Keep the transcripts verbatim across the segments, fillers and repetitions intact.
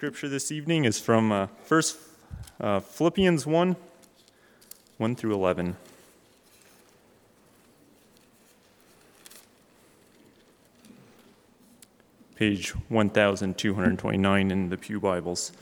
Scripture this evening is from uh, first uh, Philippians one, one through eleven. Page one thousand two hundred twenty-nine in the Pew Bibles.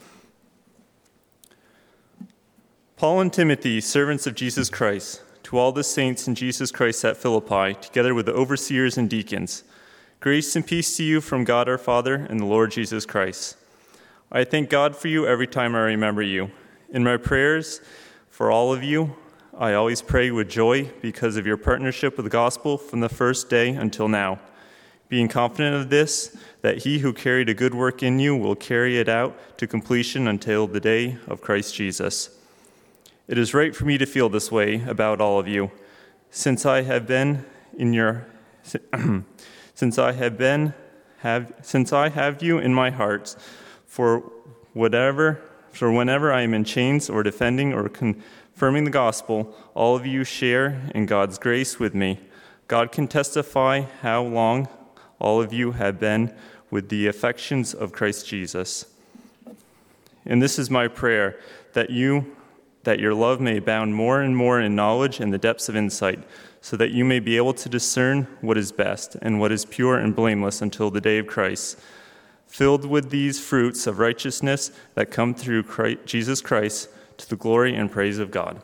Paul and Timothy, servants of Jesus Christ, to all the saints in Jesus Christ at Philippi, together with the overseers and deacons, grace and peace to you from God our Father and the Lord Jesus Christ. I thank God for you every time I remember you. In my prayers for all of you, I always pray with joy because of your partnership with the gospel from the first day until now, being confident of this, that he who carried a good work in you will carry it out to completion until the day of Christ Jesus. It is right for me to feel this way about all of you, since I have been in your, since I have been, have, since I have you in my heart, for whatever, for whenever I am in chains or defending or confirming the gospel, all of you share in God's grace with me. God can testify how long all of you have been with the affections of Christ Jesus. And this is my prayer, that you, that your love may abound more and more in knowledge and the depths of insight, so that you may be able to discern what is best and what is pure and blameless until the day of Christ, filled with these fruits of righteousness that come through Christ, Jesus Christ, to the glory and praise of God.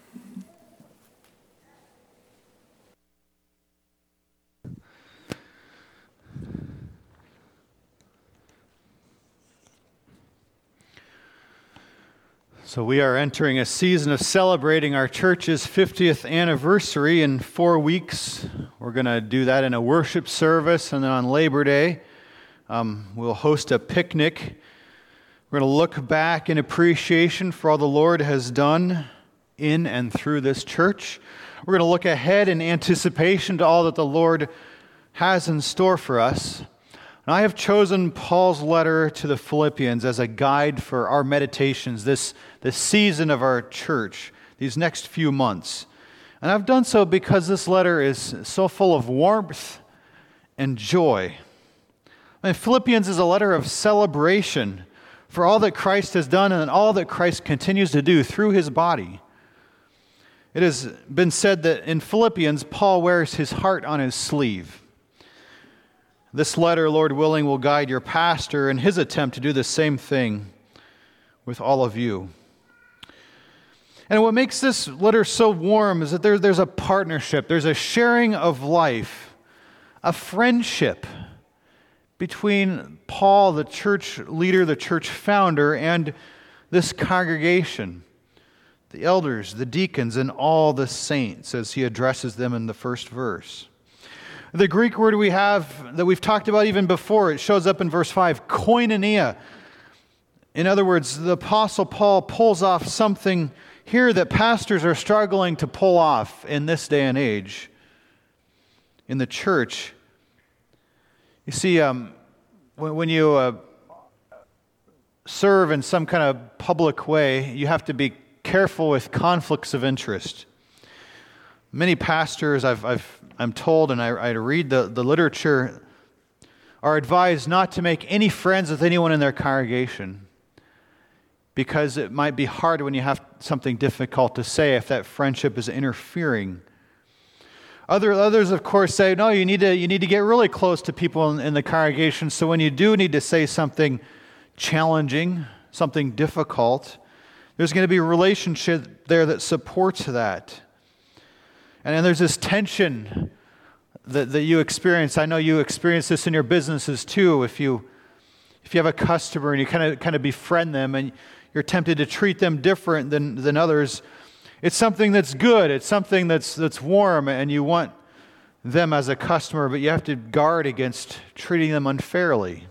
So we are entering a season of celebrating our church's fiftieth anniversary in four weeks. We're going to do that in a worship service, and then on Labor Day, um, we'll host a picnic. We're going to look back in appreciation for all the Lord has done in and through this church. We're going to look ahead in anticipation to all that the Lord has in store for us. And I have chosen Paul's letter to the Philippians as a guide for our meditations this, this season of our church, these next few months. And I've done so because this letter is so full of warmth and joy. I mean, Philippians is a letter of celebration for all that Christ has done and all that Christ continues to do through his body. It has been said that in Philippians, Paul wears his heart on his sleeve. This letter, Lord willing, will guide your pastor in his attempt to do the same thing with all of you. And what makes this letter so warm is that there, there's a partnership, there's a sharing of life, a friendship between Paul, the church leader, the church founder, and this congregation, the elders, the deacons, and all the saints, as he addresses them in the first verse. The Greek word we have that we've talked about even before, it shows up in verse five, koinonia. In other words, the Apostle Paul pulls off something here that pastors are struggling to pull off in this day and age in the church. You see, um, when, when you uh, serve in some kind of public way, you have to be careful with conflicts of interest. Many pastors, I've, I've, I'm told, and I, I read the, the literature, are advised not to make any friends with anyone in their congregation because it might be hard when you have something difficult to say if that friendship is interfering. Other, others, of course, say, no, you need to, you need to get really close to people in, in the congregation, so when you do need to say something challenging, something difficult, there's going to be a relationship there that supports that. And then there's this tension that, that you experience. I know you experience this in your businesses too. If you if you have a customer and you kind of kind of befriend them and you're tempted to treat them different than, than others, it's something that's good. It's something that's that's warm, and you want them as a customer, but you have to guard against treating them unfairly.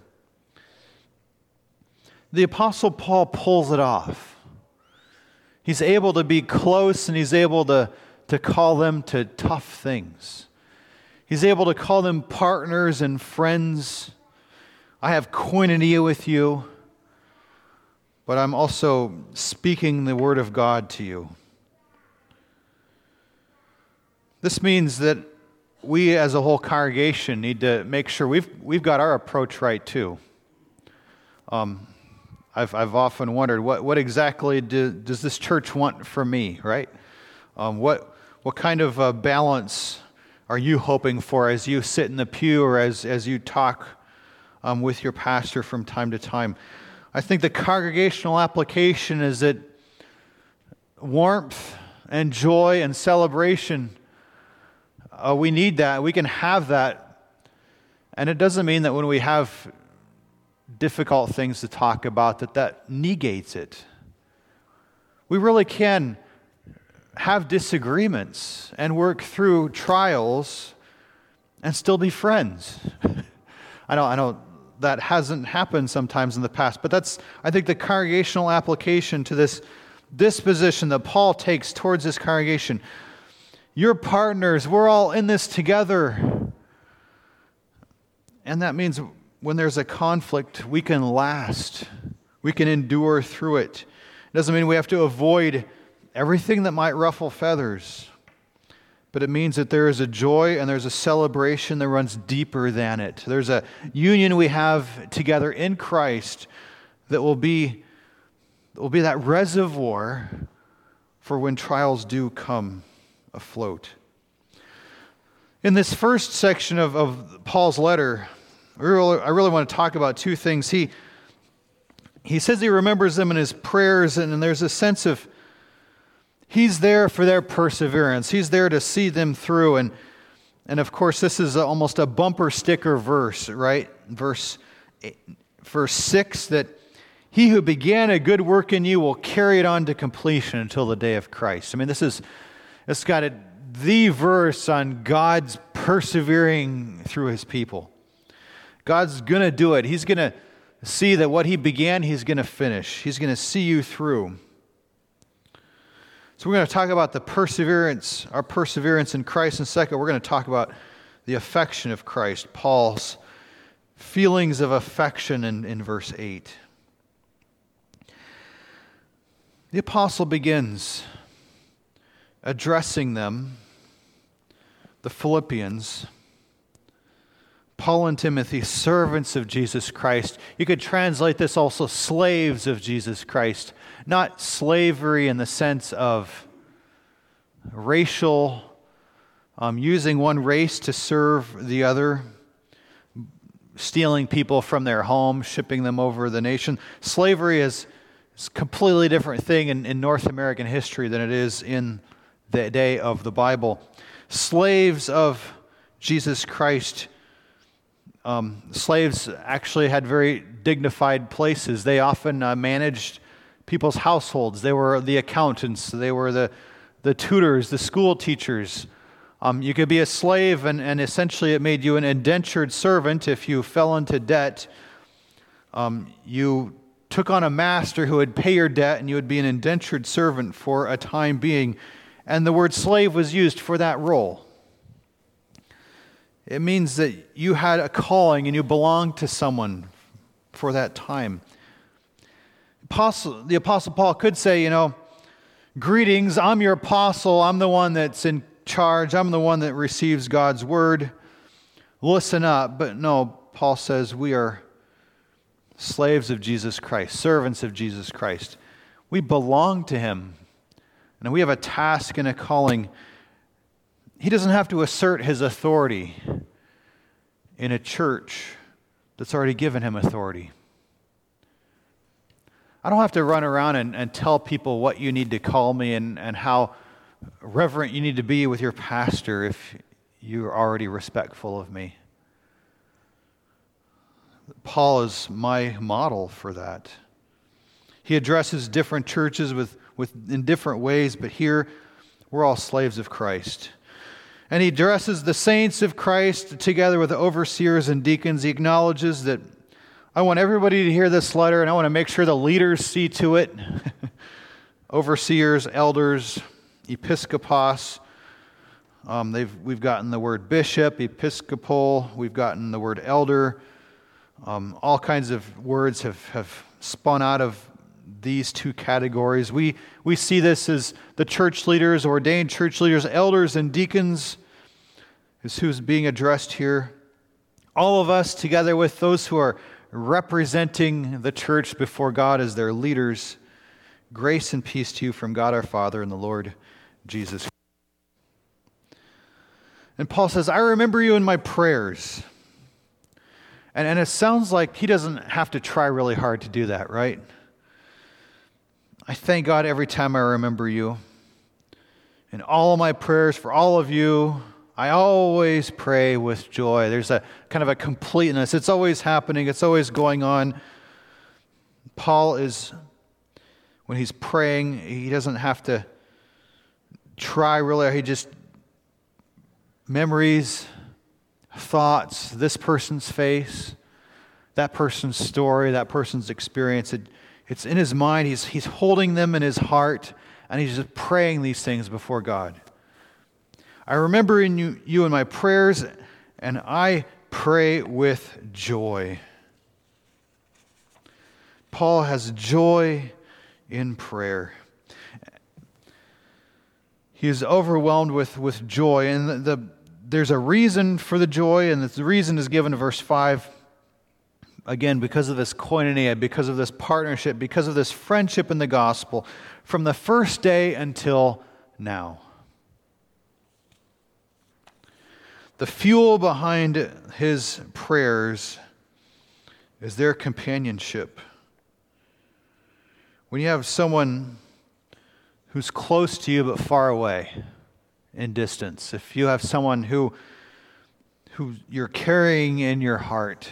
The Apostle Paul pulls it off. He's able to be close, and he's able to to call them to tough things. He's able to call them partners and friends. I have koinonia with you, but I'm also speaking the word of God to you. This means that we as a whole congregation need to make sure we've we've got our approach right too. Um, I've I've often wondered what what exactly do, does this church want from me, right? Um, what what kind of uh, balance are you hoping for as you sit in the pew or as as you talk um, with your pastor from time to time? I think the congregational application is that warmth and joy and celebration, uh, we need that. We can have that. And it doesn't mean that when we have difficult things to talk about, that that negates it. We really can have disagreements and work through trials and still be friends. I know, I know that hasn't happened sometimes in the past, but that's, I think, the congregational application to this disposition that Paul takes towards this congregation. You're partners. We're all in this together. And that means when there's a conflict, we can last. We can endure through it. It doesn't mean we have to avoid everything that might ruffle feathers, but it means that there is a joy and there's a celebration that runs deeper than it. There's a union we have together in Christ that will be, that will be that reservoir for when trials do come afloat. In this first section of, of Paul's letter, I really, I really want to talk about two things. He, he says he remembers them in his prayers, and, and there's a sense of he's there for their perseverance. He's there to see them through. And, and of course, this is almost a bumper sticker verse, right? Verse, verse six, that he who began a good work in you will carry it on to completion until the day of Christ. I mean, this is, it's got a, the verse on God's persevering through his people. God's going to do it. He's going to see that what he began, he's going to finish. He's going to see you through. So we're going to talk about the perseverance, our perseverance in Christ. And second, we're going to talk about the affection of Christ, Paul's feelings of affection in, in verse eight. The apostle begins addressing them, the Philippians, Paul and Timothy, servants of Jesus Christ. You could translate this also slaves of Jesus Christ. Not slavery in the sense of racial, um, using one race to serve the other, stealing people from their home, shipping them over the nation. Slavery is, is a completely different thing in, in North American history than it is in the day of the Bible. Slaves of Jesus Christ. Um, slaves actually had very dignified places. They often uh, managed people's households. They were the accountants. They were the, the tutors, the school teachers. Um, you could be a slave, and, and essentially it made you an indentured servant. If you fell into debt, um, you took on a master who would pay your debt, and you would be an indentured servant for a time being. And the word slave was used for that role. It means that you had a calling and you belonged to someone for that time. Apostle, the Apostle Paul could say, you know, greetings, I'm your apostle, I'm the one that's in charge, I'm the one that receives God's word. Listen up. But no, Paul says we are slaves of Jesus Christ, servants of Jesus Christ. We belong to him. And we have a task and a calling. He doesn't have to assert his authority in a church that's already given him authority. I don't have to run around and, and tell people what you need to call me and, and how reverent you need to be with your pastor if you're already respectful of me. Paul is my model for that. He addresses different churches with, with in different ways, but here we're all slaves of Christ. And he addresses the saints of Christ together with the overseers and deacons. He acknowledges that I want everybody to hear this letter, and I want to make sure the leaders see to it. Overseers, elders, episkopos. Um, they've we've gotten the word bishop, episcopal. We've gotten the word elder. Um, all kinds of words have, have spun out of these two categories. We we see this as the church leaders, ordained church leaders, elders and deacons is who's being addressed here. All of us, together with those who are representing the church before God as their leaders. Grace and peace to you from God our Father and the Lord Jesus. And Paul says, I remember you in my prayers. And, and it sounds like he doesn't have to try really hard to do that, right? I thank God every time I remember you. In all of my prayers for all of you, I always pray with joy. There's a kind of a completeness. It's always happening. It's always going on. Paul is, when he's praying, he doesn't have to try really. He just, memories, thoughts, this person's face, that person's story, that person's experience. It, it's in his mind. He's, he's holding them in his heart, and he's just praying these things before God. I remember in you, you in my prayers, and I pray with joy. Paul has joy in prayer. He is overwhelmed with, with joy, and the, the, there's a reason for the joy, and the reason is given in verse five. Again, because of this koinonia, because of this partnership, because of this friendship in the gospel, from the first day until now. The fuel behind his prayers is their companionship. When you have someone who's close to you but far away in distance, if you have someone who, who you're carrying in your heart,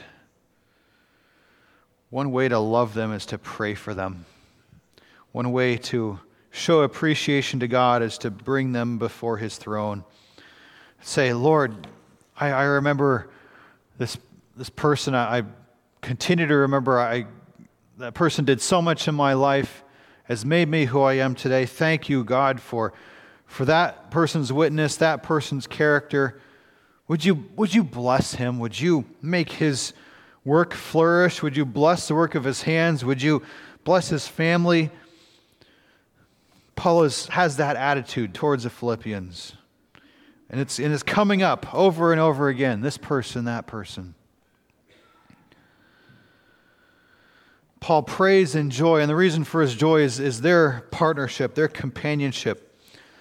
one way to love them is to pray for them. One way to show appreciation to God is to bring them before His throne. Say, Lord, I, I remember this this person. I, I continue to remember. I that person did so much in my life, has made me who I am today. Thank you, God, for for that person's witness, that person's character. Would you would you bless him? Would you make his work flourish? Would you bless the work of his hands? Would you bless his family? Paul is, has that attitude towards the Philippians. And it's, and it's coming up over and over again, this person, that person. Paul prays in joy, and the reason for his joy is, is their partnership, their companionship.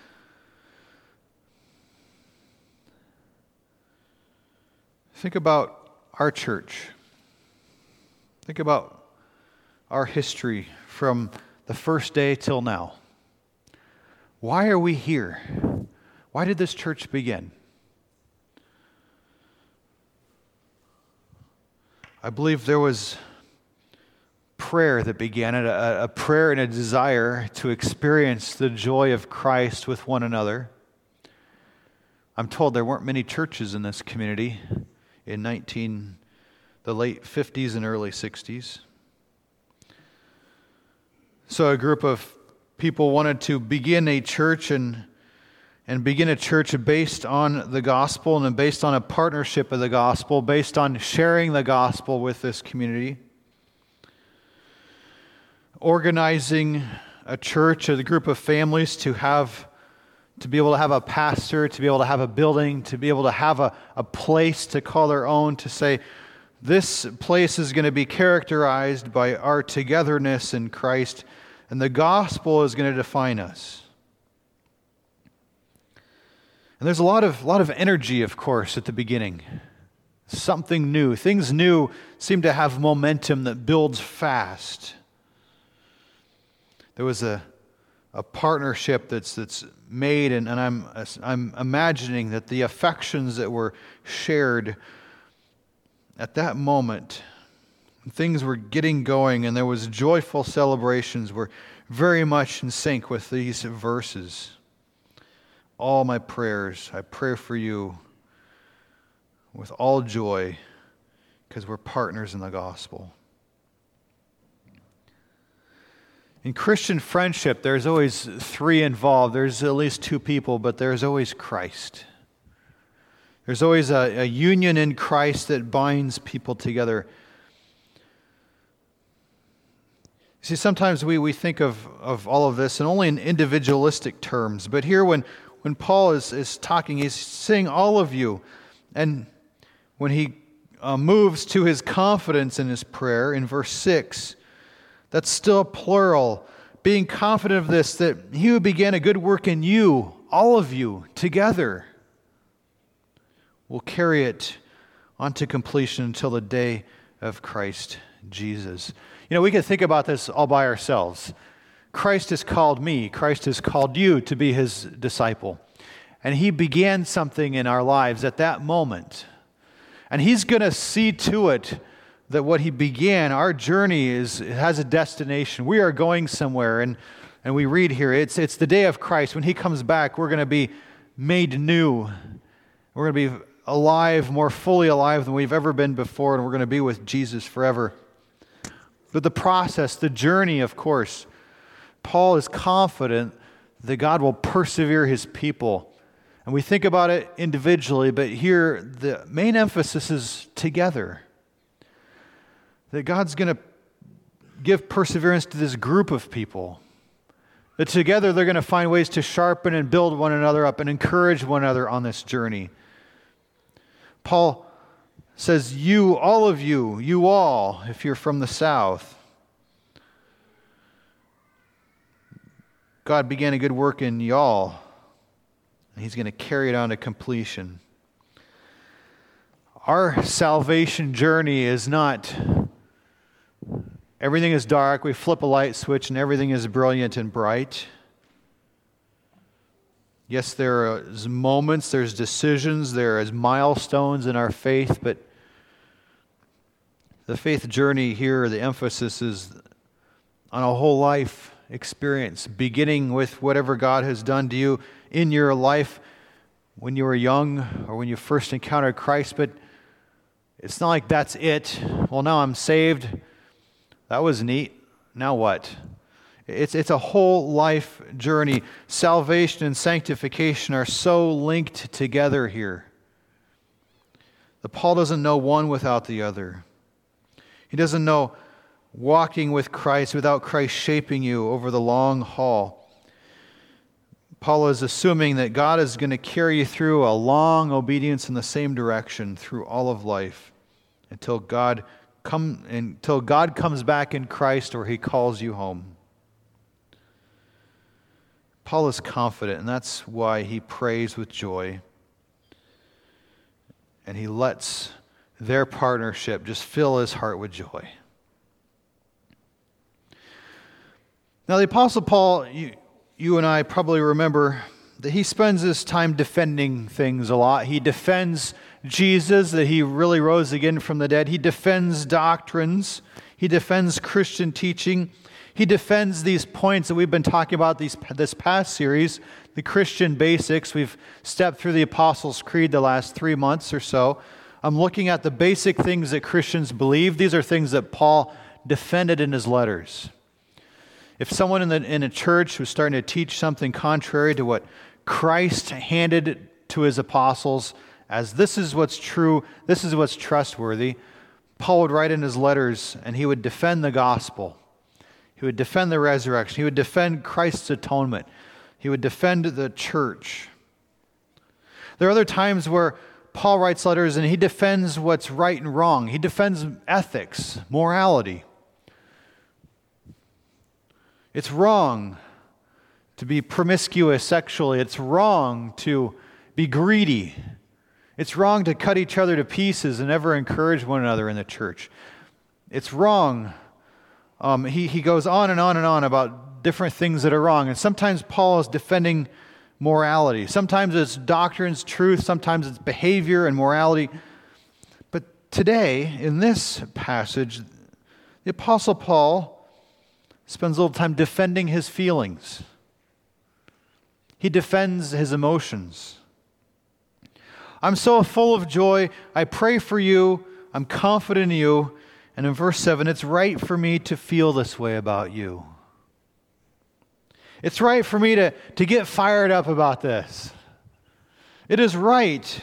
Think about our church. Think about our history from the first day till now. Why are we here? Why did this church begin? I believe there was prayer that began it, a, a prayer and a desire to experience the joy of Christ with one another. I'm told there weren't many churches in this community in nineteen the late fifties and early sixties. So a group of people wanted to begin a church and and begin a church based on the gospel and based on a partnership of the gospel, based on sharing the gospel with this community. Organizing a church, a group of families to have, to be able to have a pastor, to be able to have a building, to be able to have a, a place to call their own, to say, this place is going to be characterized by our togetherness in Christ, and the gospel is going to define us. And there's a lot of lot of energy, of course, at the beginning. Something new. Things new seem to have momentum that builds fast. There was a a partnership that's that's made, and, and I'm I'm imagining that the affections that were shared at that moment, things were getting going, and there was joyful celebrations, were very much in sync with these verses. All my prayers, I pray for you with all joy, because we're partners in the gospel. In Christian friendship, there's always three involved. There's at least two people, but there's always Christ. There's always a, a union in Christ that binds people together. See, sometimes we, we think of, of all of this and only in individualistic terms. But here when, when Paul is, is talking, he's saying all of you. And when he uh, moves to his confidence in his prayer in verse six. That's still plural. Being confident of this, that he who began a good work in you, all of you, together, will carry it on to completion until the day of Christ Jesus. You know, we can think about this all by ourselves. Christ has called me, Christ has called you to be his disciple. And he began something in our lives at that moment. And he's going to see to it that what he began, our journey is has a destination. We are going somewhere. And, and we read here, it's, it's the day of Christ. When he comes back, we're going to be made new. We're going to be alive, more fully alive than we've ever been before. And we're going to be with Jesus forever. But the process, the journey, of course, Paul is confident that God will persevere his people. And we think about it individually, but here the main emphasis is together. That God's going to give perseverance to this group of people. That together they're going to find ways to sharpen and build one another up and encourage one another on this journey. Paul says, you, all of you, you all, if you're from the south, God began a good work in y'all, and he's going to carry it on to completion. Our salvation journey is not everything is dark, we flip a light switch, and everything is brilliant and bright. Yes, there are moments, there's decisions, there is milestones in our faith, but the faith journey here, the emphasis is on a whole life experience, beginning with whatever God has done to you in your life when you were young or when you first encountered Christ. But it's not like that's it. Well, now I'm saved. That was neat. Now what? It's, it's a whole life journey. Salvation and sanctification are so linked together here. The Paul doesn't know one without the other. He doesn't know walking with Christ without Christ shaping you over the long haul. Paul is assuming that God is going to carry you through a long obedience in the same direction through all of life until God come until God comes back in Christ or he calls you home. Paul is confident, and that's why he prays with joy. And he lets their partnership just fill his heart with joy. Now, the Apostle Paul, you, you and I probably remember that he spends his time defending things a lot. He defends Jesus, that he really rose again from the dead. He defends doctrines. He defends Christian teaching. He defends these points that we've been talking about these, this past series, the Christian basics. We've stepped through the Apostles' Creed the last three months or so. I'm looking at the basic things that Christians believe. These are things that Paul defended in his letters. If someone in, the, in a church was starting to teach something contrary to what Christ handed to his apostles as this is what's true, this is what's trustworthy, Paul would write in his letters and he would defend the gospel. He would defend the resurrection. He would defend Christ's atonement. He would defend the church. There are other times where Paul writes letters and he defends what's right and wrong. He defends ethics, morality. It's wrong to be promiscuous sexually. It's wrong to be greedy. It's wrong to cut each other to pieces and never encourage one another in the church. It's wrong. Um, he, he goes on and on and on about different things that are wrong. And sometimes Paul is defending morality. Sometimes it's doctrines, truth. Sometimes it's behavior and morality. But today, in this passage, the Apostle Paul spends a little time defending his feelings. He defends his emotions. I'm so full of joy. I pray for you. I'm confident in you. And in verse seven, it's right for me to feel this way about you. It's right for me to, to get fired up about this. It is right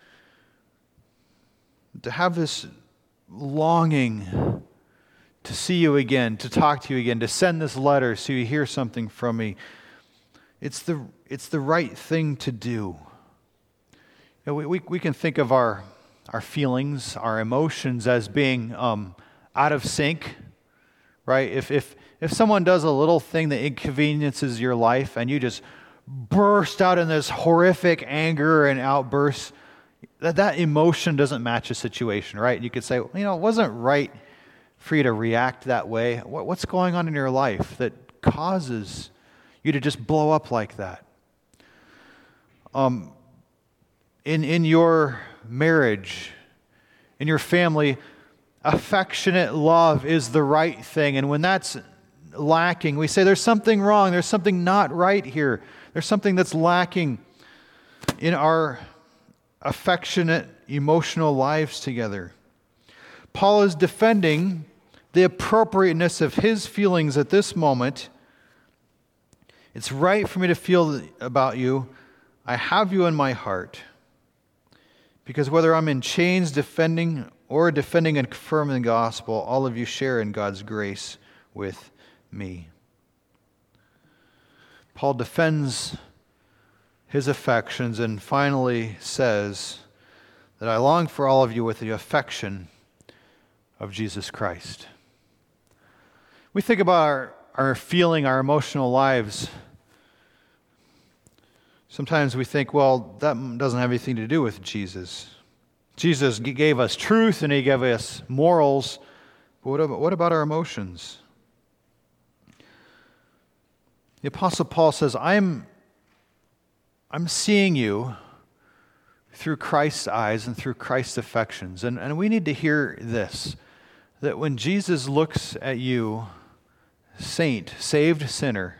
to have this longing to see you again, to talk to you again, to send this letter so you hear something from me. It's the, it's the right thing to do. You know, we, we, we can think of our our feelings, our emotions as being um, out of sync, right? If, if, if someone does a little thing that inconveniences your life and you just burst out in this horrific anger and outbursts, that, that emotion doesn't match the situation, right? You could say, well, you know, it wasn't right for you to react that way. What, what's going on in your life that causes you to just blow up like that? Um, in in your marriage, in your family, affectionate love is the right thing. And when that's lacking, we say there's something wrong, there's something not right here. There's something that's lacking in our affectionate, emotional lives together. Paul is defending the appropriateness of his feelings at this moment. It's right for me to feel about you. I have you in my heart. Because whether I'm in chains defending or defending and confirming the gospel, all of you share in God's grace with me. Paul defends his affections and finally says that I long for all of you with the affection of Jesus Christ. We think about our, our feeling, our emotional lives. Sometimes we think, well, that doesn't have anything to do with Jesus. Jesus gave us truth and he gave us morals, but what about, what about our emotions? The Apostle Paul says, I'm, I'm seeing you through Christ's eyes and through Christ's affections. And, and we need to hear this, that when Jesus looks at you, saint, saved sinner,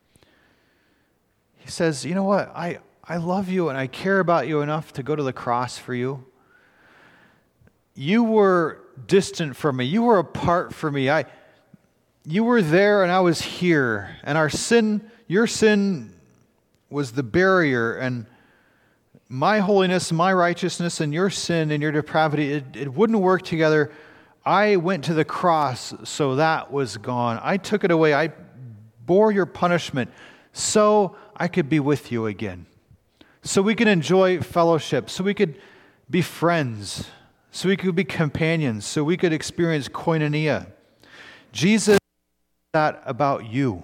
he says, you know what, I, I love you and I care about you enough to go to the cross for you. You were distant from me. You were apart from me. I, you were there and I was here. And our sin, your sin was the barrier. And my holiness, my righteousness, and your sin and your depravity, it, it wouldn't work together. I went to the cross, so that was gone. I took it away. I bore your punishment so I could be with you again. So we could enjoy fellowship. So we could be friends. So we could be companions. So we could experience koinonia. Jesus did that about you.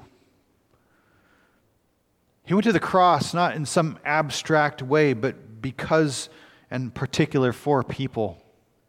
He went to the cross not in some abstract way, but because and particular for people.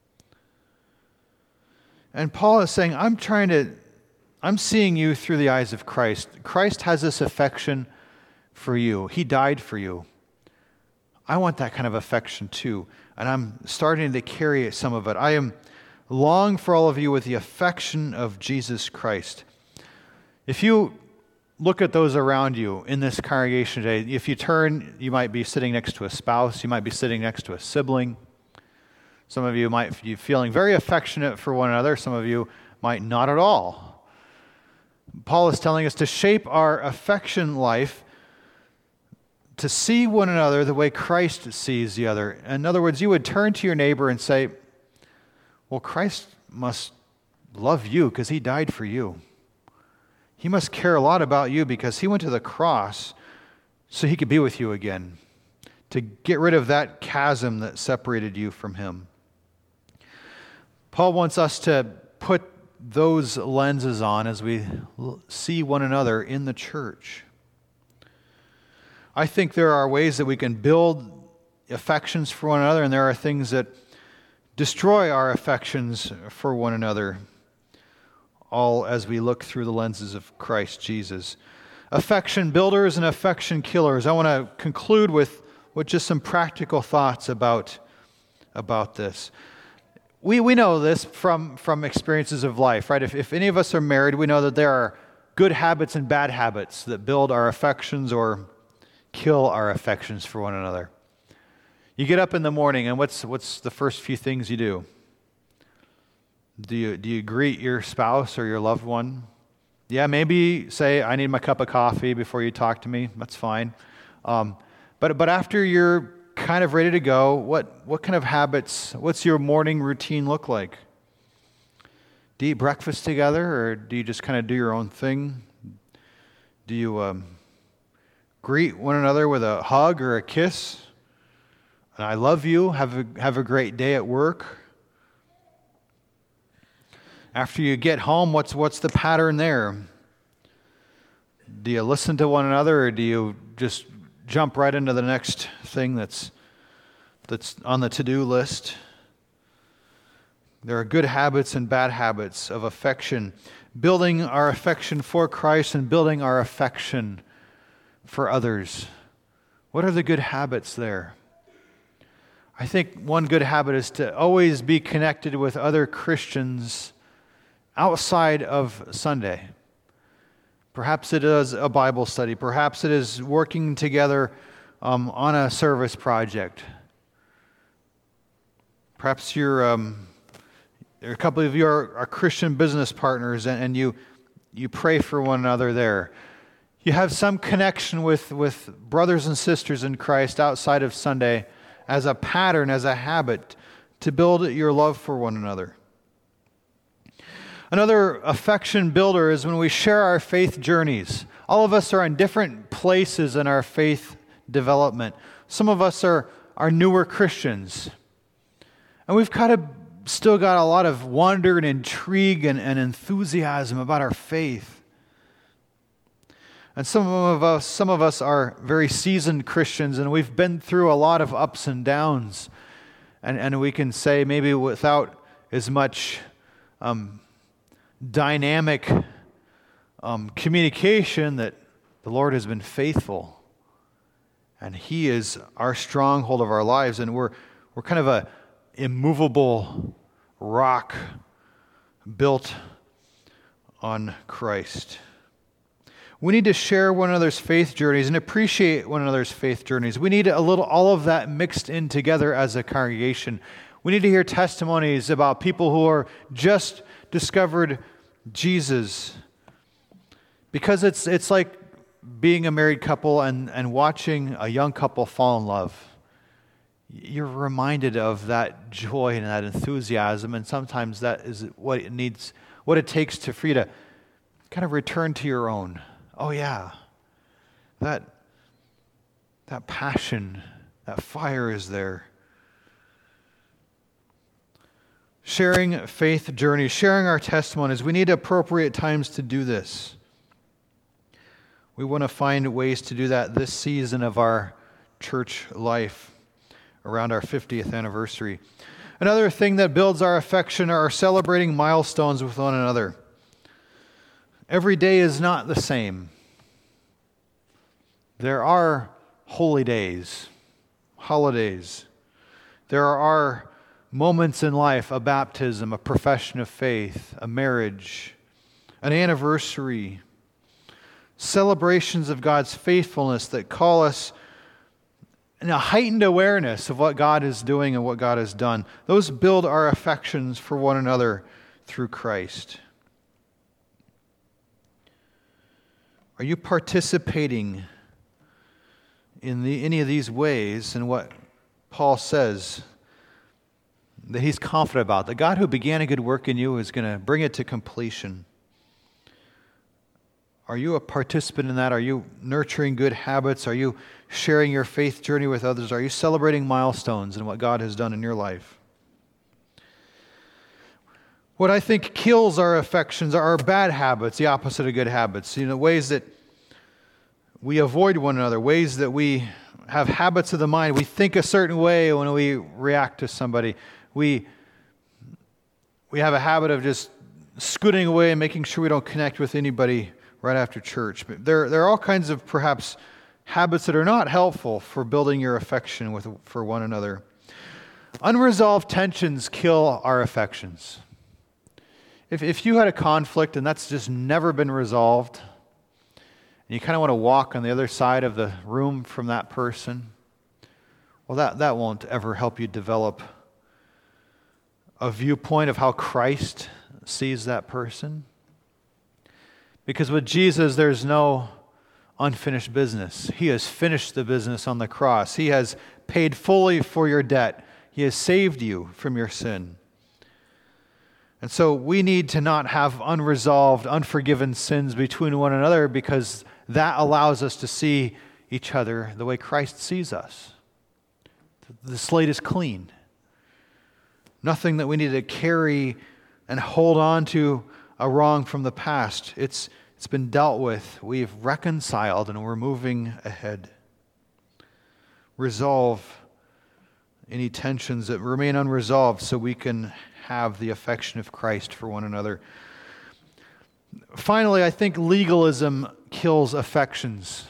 And Paul is saying, I'm trying to, I'm seeing you through the eyes of Christ. Christ has this affection for you. He died for you. I want that kind of affection too. And I'm starting to carry some of it. I am long for all of you with the affection of Jesus Christ. If you look at those around you in this congregation today, if you turn, you might be sitting next to a spouse. You might be sitting next to a sibling. Some of you might be feeling very affectionate for one another. Some of you might not at all. Paul is telling us to shape our affection life to see one another the way Christ sees the other. In other words, you would turn to your neighbor and say, well, Christ must love you because he died for you. He must care a lot about you because he went to the cross so he could be with you again, to get rid of that chasm that separated you from him. Paul wants us to put those lenses on as we see one another in the church. I think there are ways that we can build affections for one another, and there are things that destroy our affections for one another, all as we look through the lenses of Christ Jesus. Affection builders and affection killers. I want to conclude with, with just some practical thoughts about, about this. We we know this from, from experiences of life, right? If, if any of us are married, we know that there are good habits and bad habits that build our affections or kill our affections for one another. You get up in the morning, and what's what's the first few things you do? Do you do you greet your spouse or your loved one? Yeah, maybe say, I need my cup of coffee before you talk to me. That's fine. Um, but but after you're kind of ready to go, what what kind of habits, what's your morning routine look like? Do you eat breakfast together, or do you just kind of do your own thing? Do you um, greet one another with a hug or a kiss? and I love you. Have a, have a great day at work. After you get home, what's what's the pattern there? Do you listen to one another, or do you just jump right into the next thing that's that's on the to-do list? There are good habits and bad habits of affection. Building our affection for Christ and building our affection for others. What are the good habits there? I think one good habit is to always be connected with other Christians outside of Sunday. Perhaps it is a Bible study. Perhaps it is working together um, on a service project. Perhaps you're, um, a couple of you are, are Christian business partners, and, and you you pray for one another there. You have some connection with, with brothers and sisters in Christ outside of Sunday as a pattern, as a habit, to build your love for one another. Another affection builder is when we share our faith journeys. All of us are in different places in our faith development. Some of us are, are newer Christians. And we've kind of still got a lot of wonder and intrigue and, and enthusiasm about our faith. And some of us, some of us are very seasoned Christians, and we've been through a lot of ups and downs. And, and we can say maybe without as much um, dynamic um, communication that the Lord has been faithful. And He is our stronghold of our lives, and we're we're kind of a immovable rock built on Christ. We need to share one another's faith journeys and appreciate one another's faith journeys. We need a little, all of that mixed in together as a congregation. We need to hear testimonies about people who are just discovered Jesus, because it's it's like being a married couple and, and watching a young couple fall in love. You're reminded of that joy and that enthusiasm, and sometimes that is what it needs, what it takes to for you to kind of return to your own. Oh yeah, that that passion, that fire is there. Sharing faith journeys, sharing our testimonies. We need appropriate times to do this. We want to find ways to do that this season of our church life around our fiftieth anniversary. Another thing that builds our affection are celebrating milestones with one another. Every day is not the same. There are holy days, holidays. There are moments in life, a baptism, a profession of faith, a marriage, an anniversary, celebrations of God's faithfulness that call us in a heightened awareness of what God is doing and what God has done. Those build our affections for one another through Christ. Are you participating in the, any of these ways in what Paul says that he's confident about? The God who began a good work in you is going to bring it to completion. Are you a participant in that? Are you nurturing good habits? Are you sharing your faith journey with others? Are you celebrating milestones in what God has done in your life? What I think kills our affections are our bad habits, the opposite of good habits. You know, ways that we avoid one another, ways that we have habits of the mind. We think a certain way when we react to somebody. We, we have a habit of just scooting away and making sure we don't connect with anybody right after church. But there, there are all kinds of perhaps habits that are not helpful for building your affection with for one another. Unresolved tensions kill our affections. If if you had a conflict and that's just never been resolved, and you kind of want to walk on the other side of the room from that person, well, that, that won't ever help you develop a viewpoint of how Christ sees that person. Because with Jesus, there's no unfinished business. He has finished the business on the cross. He has paid fully for your debt. He has saved you from your sin. And so we need to not have unresolved, unforgiven sins between one another, because that allows us to see each other the way Christ sees us, The slate is clean. Nothing that we need to carry and hold on to a wrong from the past. It's, it's been dealt with. We've reconciled and we're moving ahead. Resolve any tensions that remain unresolved so we can have the affection of Christ for one another. Finally, I think legalism kills affections.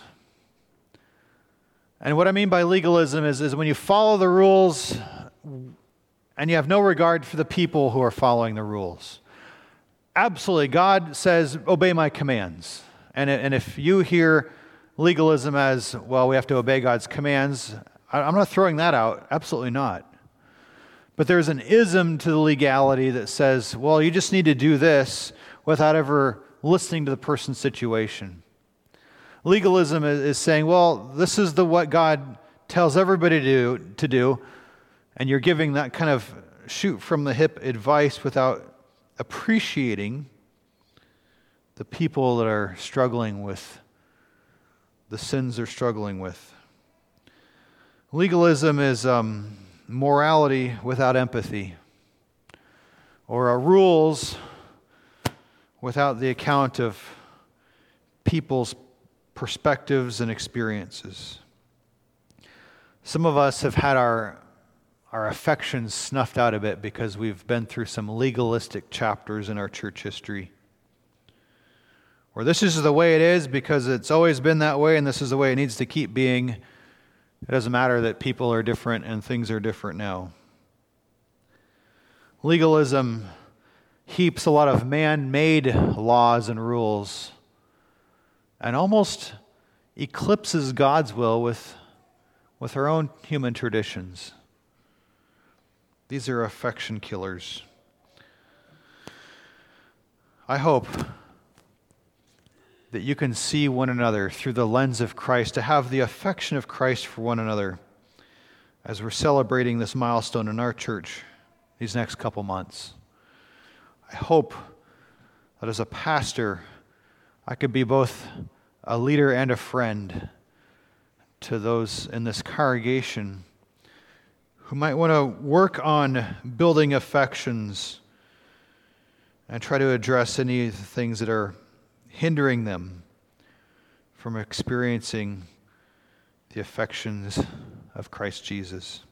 And what I mean by legalism is, is when you follow the rules and you have no regard for the people who are following the rules. Absolutely, God says, obey my commands. And, and if you hear legalism as, well, we have to obey God's commands, I'm not throwing that out. Absolutely not. But there's an ism to the legality that says, well, you just need to do this without ever listening to the person's situation. Legalism is, is saying, well, this is the what God tells everybody to do, to do, and you're giving that kind of shoot from the hip advice without appreciating the people that are struggling with the sins they're struggling with. Legalism is um, morality without empathy, or uh, rules without the account of people's perspectives and experiences. Some of us have had our our affections snuffed out a bit because we've been through some legalistic chapters in our church history. Or this is the way it is because it's always been that way and this is the way it needs to keep being. It doesn't matter that people are different and things are different now. Legalism heaps a lot of man-made laws and rules and almost eclipses God's will with, with our own human traditions. These are affection killers. I hope that you can see one another through the lens of Christ, to have the affection of Christ for one another as we're celebrating this milestone in our church these next couple months. I hope that as a pastor, I could be both a leader and a friend to those in this congregation who might want to work on building affections and try to address any things that are hindering them from experiencing the affections of Christ Jesus.